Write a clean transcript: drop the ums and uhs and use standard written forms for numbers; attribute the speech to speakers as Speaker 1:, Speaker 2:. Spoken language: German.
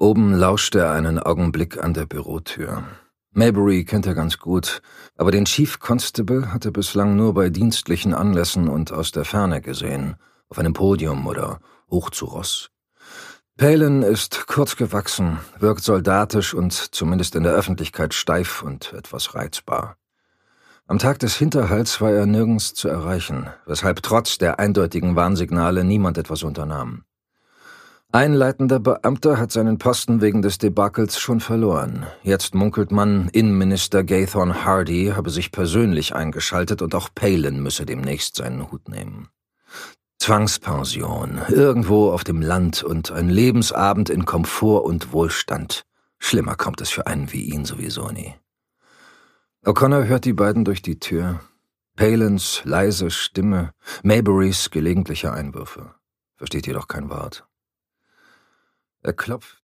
Speaker 1: Oben lauschte er einen Augenblick an der Bürotür. Maybury kennt er ganz gut, aber den Chief Constable hat er bislang nur bei dienstlichen Anlässen und aus der Ferne gesehen, auf einem Podium oder hoch zu Ross. Palin ist kurz gewachsen, wirkt soldatisch und zumindest in der Öffentlichkeit steif und etwas reizbar. Am Tag des Hinterhalts war er nirgends zu erreichen, weshalb trotz der eindeutigen Warnsignale niemand etwas unternahm. Ein leitender Beamter hat seinen Posten wegen des Debakels schon verloren. Jetzt munkelt man, Innenminister Gathorne Hardy habe sich persönlich eingeschaltet und auch Palin müsse demnächst seinen Hut nehmen. Zwangspension, irgendwo auf dem Land und ein Lebensabend in Komfort und Wohlstand. Schlimmer kommt es für einen wie ihn sowieso nie. O'Connor hört die beiden durch die Tür. Palins leise Stimme, Mayburys gelegentliche Einwürfe. Versteht jedoch kein Wort. Er klopft